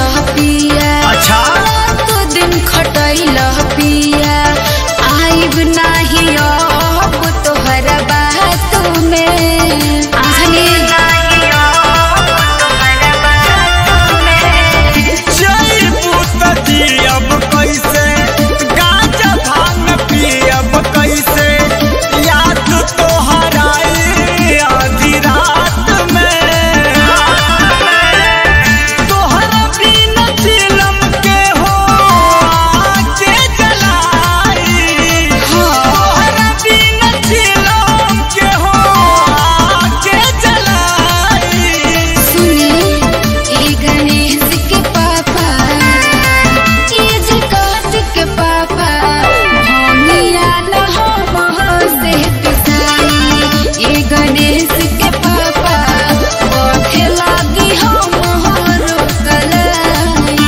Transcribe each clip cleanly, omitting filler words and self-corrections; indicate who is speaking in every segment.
Speaker 1: पिया।
Speaker 2: अच्छा
Speaker 1: तो दिन खटैल पिया आइब नाही अब तोहर बात में आने
Speaker 2: अब कैसे गांजा भांग पियब कैसे याद तो हराई आधी रात में तोहरा बिना चिलम के हो आके जलाई तोहरा बिना चिलम के हो आके जलाई।
Speaker 1: सुनी ई गणेश के पापा के पापा भमिया न हो से पिसाई। ये गणेश के पापा बखे लागी हो मोहरो कलाई।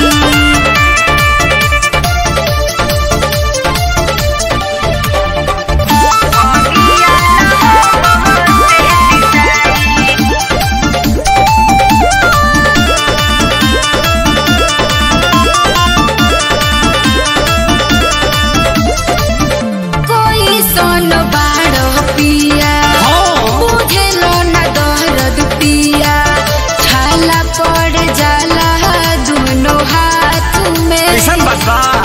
Speaker 1: कोई सोन बाड़ो पिया बुझलो न दर्द पिया छाला पड़ जाला दोनों हाथ में।
Speaker 2: कैसन बता